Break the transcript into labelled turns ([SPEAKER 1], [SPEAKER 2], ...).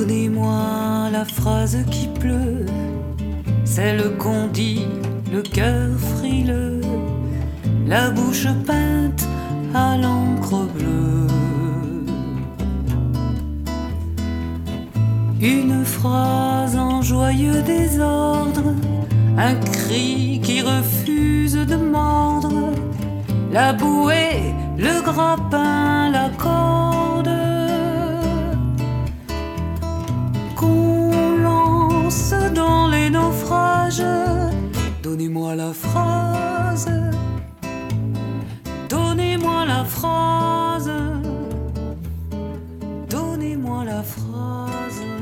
[SPEAKER 1] Donnez-moi la phrase qui pleut, celle qu'on dit, le cœur frileux, la bouche peinte à l'encre bleue. Une phrase en joyeux désordre, un cri qui refuse de mordre, la bouée, le grappin, la corde qu'on lance dans les naufrages. Donnez-moi la phrase, donnez-moi la phrase, donnez-moi la phrase.